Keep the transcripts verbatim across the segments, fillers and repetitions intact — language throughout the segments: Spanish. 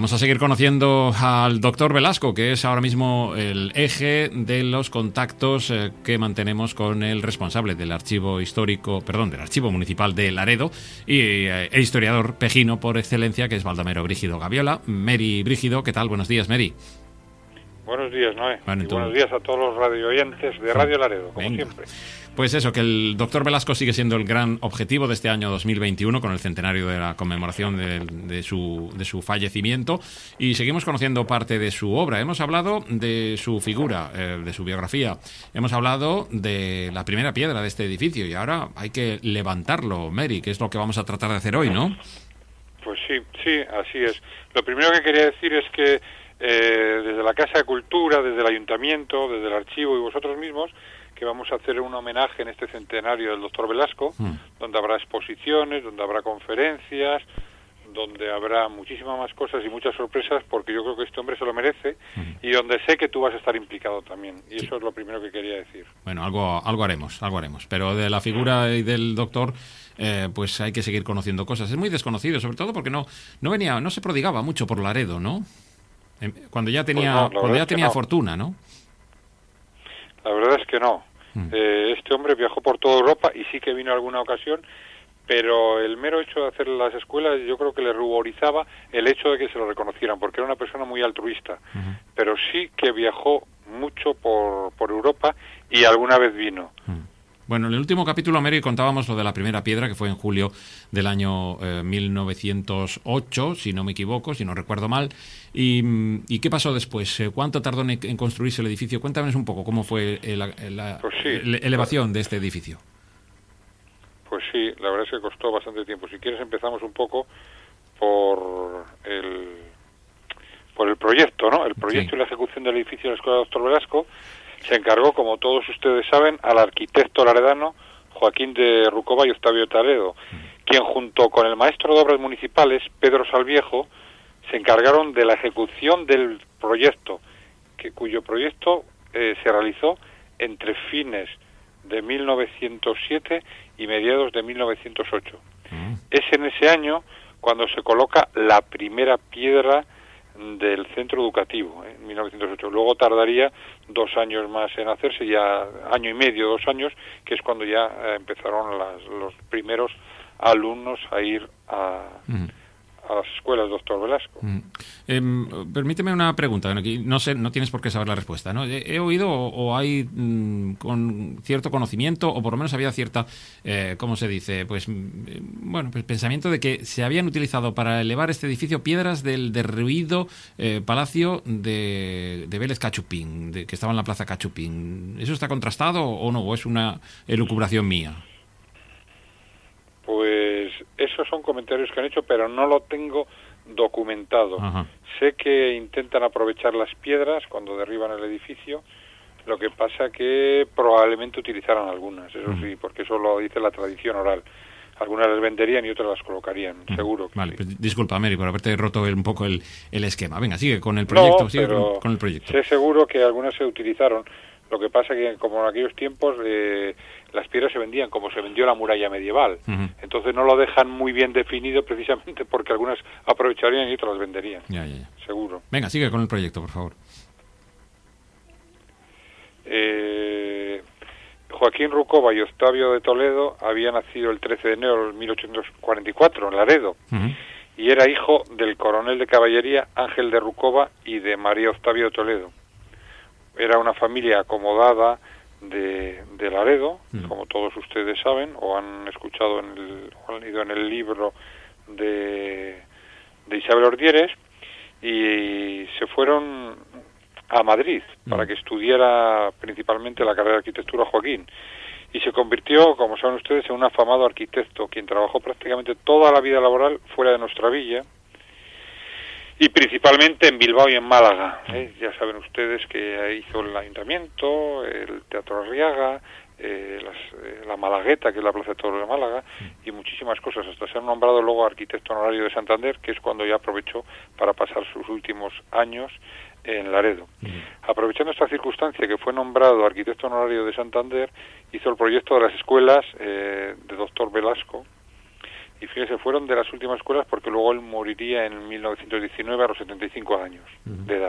vamos a seguir conociendo al doctor Velasco, que es ahora mismo el eje de los contactos eh, que mantenemos con el responsable del archivo histórico, perdón, del archivo municipal de Laredo y eh, el historiador pejino por excelencia, que es Baldomero Brígido Gaviola. Mary Brígido, ¿qué tal? Buenos días, Mary. Buenos días, Noé. Bueno, y tú... buenos días a todos los radio oyentes de Radio Laredo, como Venga. siempre. Pues eso, que el doctor Velasco sigue siendo el gran objetivo de este año dos mil veintiuno, con el centenario de la conmemoración de, de, su, de su fallecimiento, y seguimos conociendo parte de su obra. Hemos hablado de su figura, eh, de su biografía, hemos hablado de la primera piedra de este edificio, y ahora hay que levantarlo, Mary, que es lo que vamos a tratar de hacer hoy, ¿no? Pues sí, sí, así es. Lo primero que quería decir es que eh, desde la Casa de Cultura, desde el Ayuntamiento, desde el Archivo y vosotros mismos, que vamos a hacer un homenaje en este centenario del doctor Velasco, mm. donde habrá exposiciones, donde habrá conferencias, donde habrá muchísimas más cosas y muchas sorpresas, porque yo creo que este hombre se lo merece, mm. y donde sé que tú vas a estar implicado también, y sí. Eso es lo primero que quería decir. Bueno, algo algo haremos, algo haremos, pero de la figura y del doctor, eh, pues hay que seguir conociendo cosas. Es muy desconocido, sobre todo porque no no venía, no se prodigaba mucho por Laredo, ¿no? Cuando ya tenía, pues no, cuando ya tenía no. fortuna, ¿no? La verdad es que no. Mm. Eh, este hombre viajó por toda Europa y sí que vino alguna ocasión, pero el mero hecho de hacer las escuelas yo creo que le ruborizaba el hecho de que se lo reconocieran, porque era una persona muy altruista. Uh-huh. Pero sí que viajó mucho por, por Europa y alguna vez vino. Uh-huh. Bueno, en el último capítulo, Mary, contábamos lo de la primera piedra, que fue en julio del año eh, mil novecientos ocho, si no me equivoco, si no recuerdo mal. ¿Y, y qué pasó después? ¿Cuánto tardó en, en construirse el edificio? Cuéntanos un poco cómo fue la, la pues sí, elevación de este edificio. Pues sí, la verdad es que costó bastante tiempo. Si quieres empezamos un poco por el, por el proyecto, ¿no? El proyecto sí. Y la ejecución del edificio de la Escuela Doctor Velasco se encargó, como todos ustedes saben, al arquitecto laredano Joaquín de Rucova y Octavio Toledo, quien junto con el maestro de obras municipales, Pedro Salviejo, se encargaron de la ejecución del proyecto, que, cuyo proyecto eh, se realizó entre fines de mil novecientos siete y mediados de mil novecientos ocho. Mm. Es en ese año cuando se coloca la primera piedra del centro educativo, ¿eh? en mil novecientos ocho. Luego tardaría dos años más en hacerse, ya año y medio, dos años, que es cuando ya eh, empezaron las, los primeros alumnos a ir a, mm. a las escuelas doctor Velasco. Mm. Eh, permíteme una pregunta, aquí no sé, no tienes por qué saber la respuesta, ¿no? He, he oído o, o hay mm, con cierto conocimiento, o por lo menos había cierta, eh, ¿cómo se dice? Pues, eh, bueno, pues pensamiento de que se habían utilizado para elevar este edificio piedras del derruido eh, palacio de, de Vélez Cachupín, de, que estaba en la plaza Cachupín. ¿Eso está contrastado o no? ¿O es una elucubración mía? Pues esos son comentarios que han hecho, pero no lo tengo documentado. Ajá. Sé que intentan aprovechar las piedras cuando derriban el edificio, lo que pasa que probablemente utilizaran algunas, eso uh-huh. sí, porque eso lo dice la tradición oral. Algunas las venderían y otras las colocarían, uh-huh. seguro. Que vale, sí. Pues disculpa, Mary, por haberte roto un poco el, el esquema. Venga, sigue con el proyecto, no, sigue pero con, con el proyecto. Sé seguro que algunas se utilizaron. Lo que pasa que, como en aquellos tiempos, eh, las piedras se vendían como se vendió la muralla medieval. Uh-huh. Entonces no lo dejan muy bien definido precisamente porque algunas aprovecharían y otras las venderían. Ya, ya, ya. Seguro. Venga, sigue con el proyecto, por favor. Eh, Joaquín Rucova y Octavio de Toledo había nacido el trece de enero de mil ochocientos cuarenta y cuatro en Laredo. Uh-huh. Y era hijo del coronel de caballería Ángel de Rucova y de María Octavio de Toledo. Era una familia acomodada de, de Laredo, mm. como todos ustedes saben, o han escuchado en el, o han leído en el libro de, de Isabel Ordieres, y se fueron a Madrid mm. para que estudiara principalmente la carrera de arquitectura Joaquín. Y se convirtió, como saben ustedes, en un afamado arquitecto, quien trabajó prácticamente toda la vida laboral fuera de nuestra villa, y principalmente en Bilbao y en Málaga. ¿eh? Ya saben ustedes que hizo el Ayuntamiento, el Teatro Arriaga, eh, las, eh, la Malagueta, que es la Plaza de Toros de Málaga, y muchísimas cosas, hasta ser nombrado luego arquitecto honorario de Santander, que es cuando ya aprovechó para pasar sus últimos años en Laredo. Uh-huh. Aprovechando esta circunstancia que fue nombrado arquitecto honorario de Santander, hizo el proyecto de las escuelas eh, de doctor Velasco, y fíjese, fueron de las últimas escuelas porque luego él moriría en mil novecientos diecinueve a los setenta y cinco años uh-huh. de edad.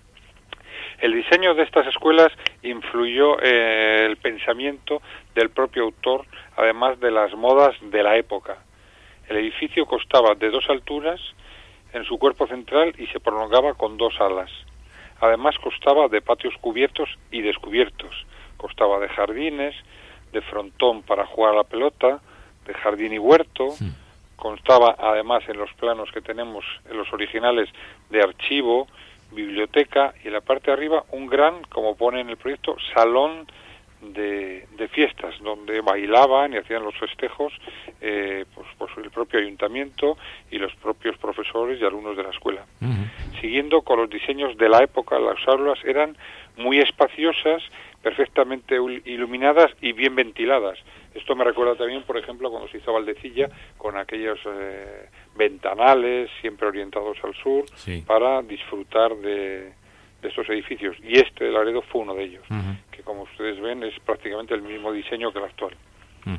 El diseño de estas escuelas influyó eh, el pensamiento del propio autor, además de las modas de la época. El edificio constaba de dos alturas en su cuerpo central y se prolongaba con dos alas. Además constaba de patios cubiertos y descubiertos. Constaba de jardines, de frontón para jugar a la pelota, de jardín y huerto. Sí. Constaba además en los planos que tenemos, en los originales, de archivo, biblioteca y en la parte de arriba un gran, como pone en el proyecto, salón de, de fiestas donde bailaban y hacían los festejos eh, pues, pues el propio ayuntamiento y los propios profesores y alumnos de la escuela. Uh-huh. Siguiendo con los diseños de la época, las aulas eran muy espaciosas, perfectamente iluminadas y bien ventiladas. Esto me recuerda también, por ejemplo, cuando se hizo Valdecilla, con aquellos eh, ventanales siempre orientados al sur, sí. para disfrutar de, de estos edificios. Y este de Laredo fue uno de ellos, uh-huh. que como ustedes ven es prácticamente el mismo diseño que el actual. Uh-huh.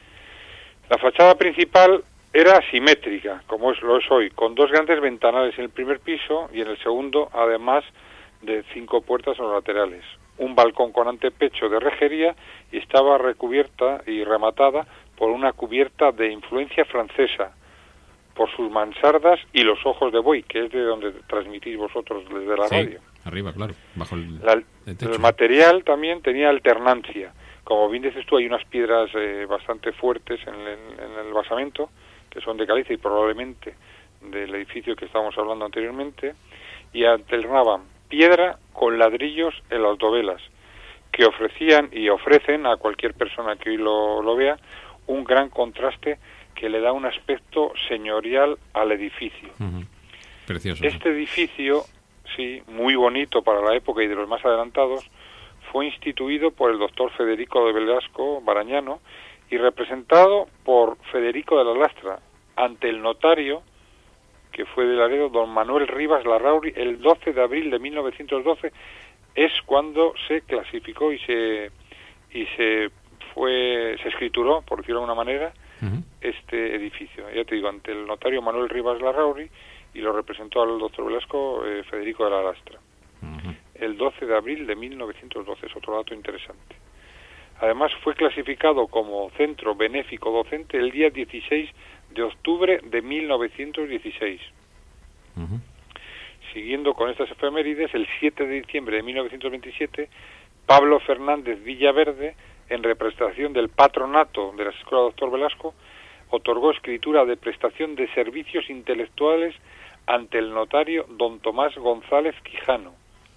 La fachada principal era simétrica, como es, lo es hoy, con dos grandes ventanales en el primer piso y en el segundo, además de cinco puertas en los laterales. Un balcón con antepecho de rejería y estaba recubierta y rematada por una cubierta de influencia francesa, por sus mansardas y los ojos de buey, que es de donde transmitís vosotros desde la sí, radio. Arriba, claro, bajo el, la, el techo. El material también tenía alternancia. Como bien dices tú, hay unas piedras eh, bastante fuertes en el, en el basamento, que son de caliza y probablemente del edificio que estábamos hablando anteriormente, y alternaban piedra con ladrillos en las dovelas, que ofrecían y ofrecen a cualquier persona que hoy lo, lo vea un gran contraste que le da un aspecto señorial al edificio. Uh-huh. Precioso. Este edificio, sí, muy bonito para la época y de los más adelantados, fue instituido por el doctor Federico de Velasco Barañano y representado por Federico de la Lastra ante el notario, que fue de Laredo, don Manuel Rivas Larrauri, el doce de abril de mil novecientos doce, es cuando se clasificó y se y se fue se escrituró, por decirlo de alguna manera, uh-huh. este edificio. Ya te digo, ante el notario Manuel Rivas Larrauri, y lo representó al doctor Velasco eh, Federico de la Lastra. Uh-huh. El doce de abril de mil novecientos doce, es otro dato interesante. Además fue clasificado como centro benéfico docente el día dieciséis de octubre de mil novecientos dieciséis. Uh-huh. Siguiendo con estas efemérides, el siete de diciembre de mil novecientos veintisiete, Pablo Fernández Villaverde, en representación del patronato de la Escuela Doctor Velasco, otorgó escritura de prestación de servicios intelectuales ante el notario don Tomás González Quijano,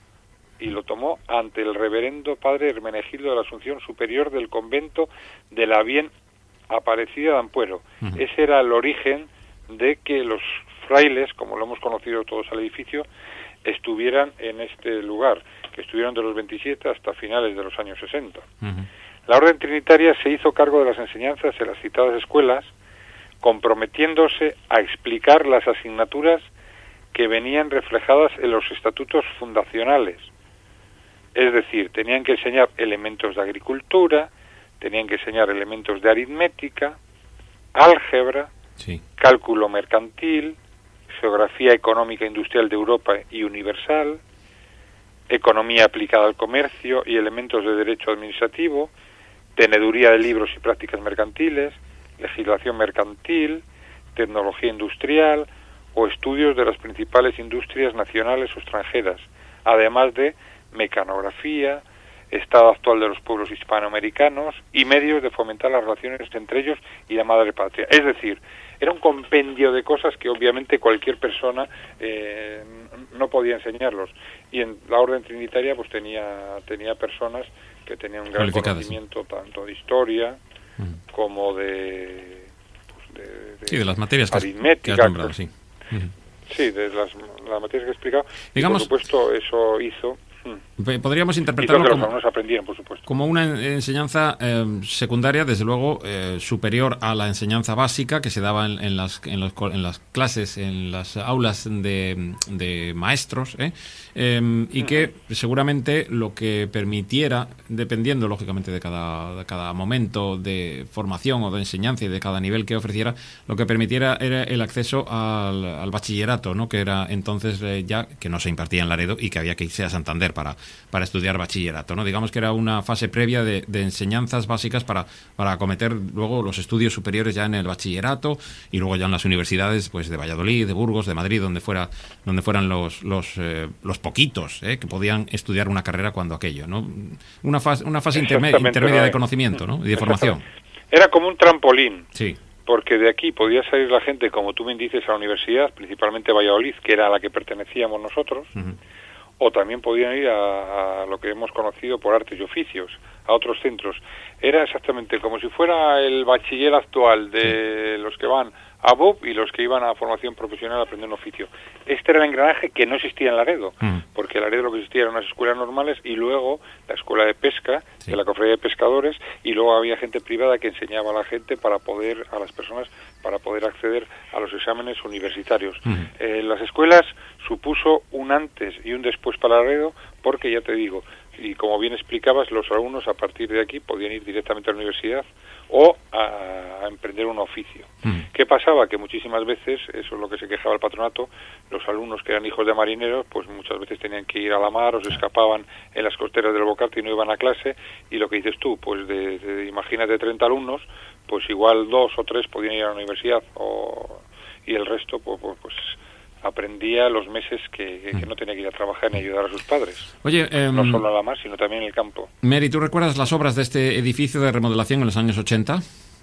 y lo tomó ante el reverendo padre Hermenegildo de la Asunción Superior del convento de la Bien Aparecida de Ampuero. Uh-huh. Ese era el origen de que los frailes, como lo hemos conocido todos al edificio, estuvieran en este lugar, que estuvieron de los veintisiete hasta finales de los años sesenta. Uh-huh. La Orden Trinitaria se hizo cargo de las enseñanzas en las citadas escuelas, comprometiéndose a explicar las asignaturas que venían reflejadas en los estatutos fundacionales. Es decir, tenían que enseñar elementos de agricultura, tenían que enseñar elementos de aritmética, álgebra, sí. cálculo mercantil, geografía económica industrial de Europa y universal, economía aplicada al comercio y elementos de derecho administrativo, teneduría de libros y prácticas mercantiles, legislación mercantil, tecnología industrial o estudios de las principales industrias nacionales o extranjeras, además de mecanografía, estado actual de los pueblos hispanoamericanos y medios de fomentar las relaciones entre ellos y la madre patria. Es decir, era un compendio de cosas que obviamente cualquier persona eh, no podía enseñarlos. Y en la Orden Trinitaria pues tenía tenía personas que tenían un gran conocimiento tanto de historia uh-huh. como de, pues de, de, sí, de las materias que aritmética, has, que has nombrado, sí. Uh-huh. Sí, de las, las materias que he explicado. Digamos, y por supuesto eso hizo... Hmm. Podríamos interpretarlo y como, los alumnos aprendieran, por supuesto. como una enseñanza eh, secundaria, desde luego, eh, superior a la enseñanza básica que se daba en, en, las, en, los, en las clases, en las aulas de, de maestros, ¿eh? Eh, y que seguramente lo que permitiera, dependiendo lógicamente de cada, de cada momento de formación o de enseñanza y de cada nivel que ofreciera, lo que permitiera era el acceso al, al bachillerato, ¿no? Que era entonces eh, ya, que no se impartía en Laredo y que había que irse a Santander para, para estudiar bachillerato, ¿no? Digamos que era una fase previa de, de enseñanzas básicas para, para acometer luego los estudios superiores ya en el bachillerato y luego ya en las universidades pues de Valladolid, de Burgos, de Madrid, donde fuera donde fueran los los, eh, los poquitos eh, que podían estudiar una carrera cuando aquello, ¿no? Una fase, una fase intermedia, intermedia de conocimiento, ¿no? Y de formación. Era como un trampolín. Sí. Porque de aquí podía salir la gente, como tú me dices, a la universidad, principalmente Valladolid, que era a la que pertenecíamos nosotros, uh-huh. o también podían ir a, a lo que hemos conocido por artes y oficios, a otros centros. Era exactamente como si fuera el bachiller actual de sí. los que van a B O P y los que iban a formación profesional a aprender un oficio. Este era el engranaje que no existía en Laredo, mm. porque en Laredo lo que existía eran unas escuelas normales y luego la escuela de pesca, sí. de la cofradía de pescadores, y luego había gente privada que enseñaba a la gente para poder, a las personas, para poder acceder a los exámenes universitarios. Mm. Eh, las escuelas supuso un antes y un después para Laredo, porque ya te digo, y como bien explicabas, los alumnos a partir de aquí podían ir directamente a la universidad o a, a emprender un oficio. Mm. ¿Qué pasaba? Que muchísimas veces, eso es lo que se quejaba el patronato, los alumnos que eran hijos de marineros, pues muchas veces tenían que ir a la mar o se escapaban en las costeras del Bocarte y no iban a clase, y lo que dices tú, pues de, de imagínate treinta alumnos, pues igual dos o tres podían ir a la universidad o, y el resto pues, pues, pues aprendía los meses que, que, que no tenía que ir a trabajar ni ayudar a sus padres. Oye, eh, no solo a la mar, sino también en el campo. Mary, ¿tú recuerdas las obras de este edificio de remodelación en los años ochenta?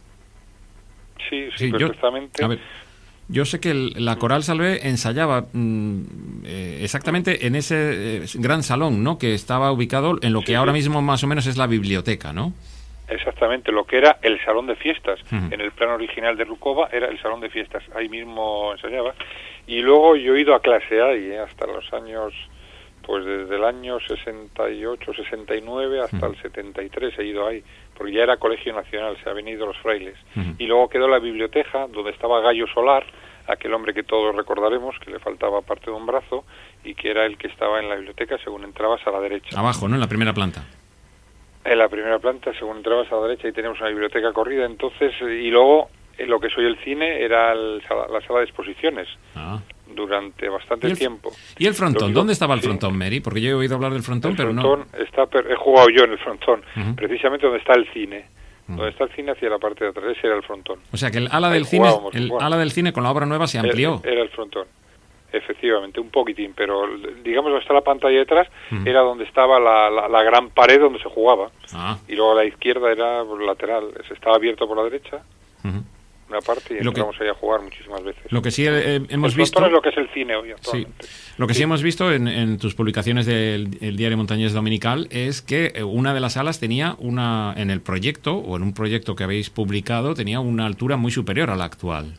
Sí, sí, sí perfectamente. Yo, a ver, yo sé que el, la Coral Salvé ensayaba mmm, eh, exactamente en ese eh, gran salón, ¿no? Que estaba ubicado en lo que sí, ahora sí. mismo más o menos es la biblioteca, ¿no? Exactamente, lo que era el salón de fiestas. Uh-huh. En el plano original de Rucova era el salón de fiestas. Ahí mismo ensayaba. Y luego yo he ido a clase ahí, ¿eh? Hasta los años, pues desde el año sesenta y ocho, sesenta y nueve hasta uh-huh. el setenta y tres he ido ahí, porque ya era Colegio Nacional, se habían ido los frailes. Uh-huh. Y luego quedó la biblioteca, donde estaba Gallo Solar, aquel hombre que todos recordaremos, que le faltaba parte de un brazo, y que era el que estaba en la biblioteca según entrabas a la derecha. Abajo, ¿no? En la primera planta. En la primera planta, según entrabas a la derecha, y tenemos una biblioteca corrida, entonces, y luego, en lo que soy el cine, era el, la sala de exposiciones, ah. durante bastante ¿Y el, tiempo. ¿Y el frontón? Digo, ¿Dónde estaba el sí. frontón, Mary? Porque yo he oído hablar del frontón, el pero frontón no... Está, he jugado yo en el frontón, uh-huh. precisamente donde está el cine. Uh-huh. Donde está el cine hacia la parte de atrás, ese era el frontón. O sea que el ala del cine, el ala del cine con la obra nueva se amplió. Era, era el frontón. Efectivamente, un poquitín, pero digamos donde está la pantalla detrás uh-huh. era donde estaba la, la, la gran pared donde se jugaba. Ah. Y luego a la izquierda era lateral, se estaba abierto por la derecha, uh-huh. una parte, y entramos ahí a jugar muchísimas veces. Lo que sí eh, hemos el visto... es lo que es el cine hoy actualmente. Sí. Lo que sí, sí hemos visto en, en tus publicaciones del el Diario Montañés Dominical es que una de las salas tenía una, en el proyecto, o en un proyecto que habéis publicado, tenía una altura muy superior a la actual.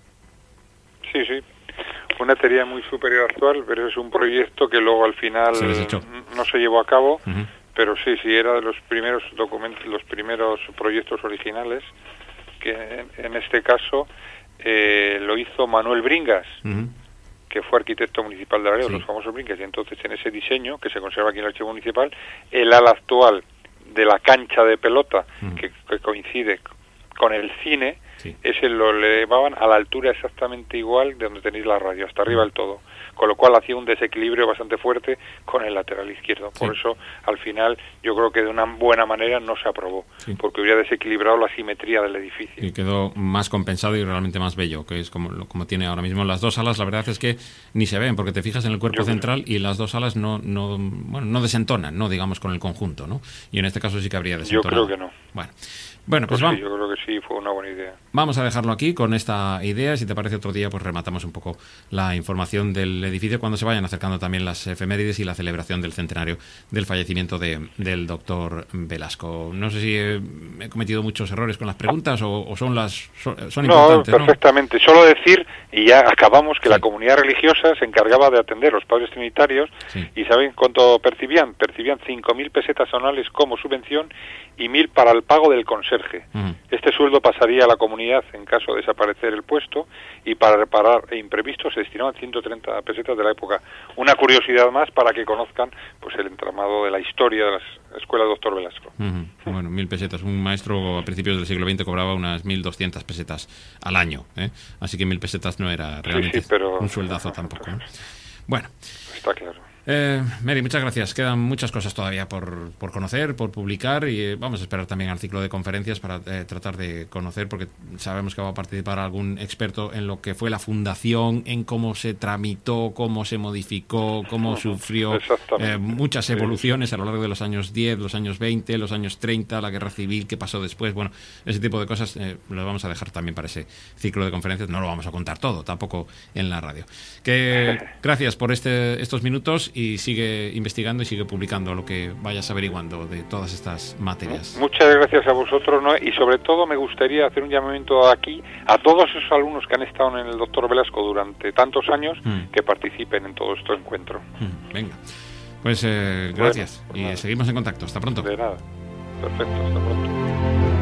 Sí, sí. Una teoría muy superior actual, pero es un proyecto que luego al final se no se llevó a cabo, uh-huh. pero sí, sí, era de los primeros documentos, los primeros proyectos originales, que en, en este caso eh, lo hizo Manuel Bringas, uh-huh. que fue arquitecto municipal de Laredo, sí. los famosos Bringas, y entonces en ese diseño, que se conserva aquí en el archivo municipal, el ala actual de la cancha de pelota, uh-huh. que, que coincide con el cine, sí. ese lo elevaban a la altura exactamente igual de donde tenéis la radio, hasta arriba del todo, con lo cual hacía un desequilibrio bastante fuerte con el lateral izquierdo. Por sí. eso, al final, yo creo que de una buena manera no se aprobó, sí. porque hubiera desequilibrado la simetría del edificio. Y quedó más compensado y realmente más bello, que es como, como tiene ahora mismo las dos alas. La verdad es que ni se ven, porque te fijas en el cuerpo yo central creo. y las dos alas no, no, bueno, no desentonan, no digamos con el conjunto, ¿no? Y en este caso sí que habría desentonado. Yo creo que no. Bueno. Bueno, pues, pues vamos. Sí, yo creo que sí, fue una buena idea. Vamos a dejarlo aquí con esta idea. Si te parece, otro día pues rematamos un poco la información del del edificio cuando se vayan acercando también las efemérides y la celebración del centenario del fallecimiento de, del doctor Velasco. No sé si he, he cometido muchos errores con las preguntas o, o son las son, son importantes. No, perfectamente. ¿No? Solo decir, y ya acabamos, que sí. la comunidad religiosa se encargaba de atender a los padres trinitarios, sí. y ¿saben cuánto percibían? Percibían cinco mil pesetas anuales como subvención y mil para el pago del conserje. Uh-huh. Este sueldo pasaría a la comunidad en caso de desaparecer el puesto, y para reparar imprevistos se destinaban ciento treinta pesetas de la época. Una curiosidad más para que conozcan pues el entramado de la historia de la escuela Doctor Velasco. Uh-huh. Bueno, mil pesetas. Un maestro a principios del siglo veinte cobraba unas mil doscientas pesetas al año, ¿eh? Así que mil pesetas no era realmente sí, sí, pero... un sueldazo tampoco, ¿no? Bueno. Está claro. Eh, Mary, muchas gracias. Quedan muchas cosas todavía por, por conocer, por publicar, y eh, vamos a esperar también al ciclo de conferencias para eh, tratar de conocer, porque sabemos que va a participar algún experto en lo que fue la fundación, en cómo se tramitó, cómo se modificó, cómo sufrió eh, muchas evoluciones a lo largo de los años diez, los años veinte, los años treinta, la guerra civil, qué pasó después. Bueno, ese tipo de cosas eh, lo vamos a dejar también para ese ciclo de conferencias. No lo vamos a contar todo, tampoco en la radio. Que gracias por este, estos minutos, y sigue investigando y sigue publicando lo que vayas averiguando de todas estas materias. Muchas gracias a vosotros, ¿no? Y sobre todo me gustaría hacer un llamamiento aquí a todos esos alumnos que han estado en el Doctor Velasco durante tantos años, mm. que participen en todo este encuentro. Mm, venga, pues eh, gracias, bueno, pues y nada. Seguimos en contacto. Hasta pronto. De nada. Perfecto, hasta pronto.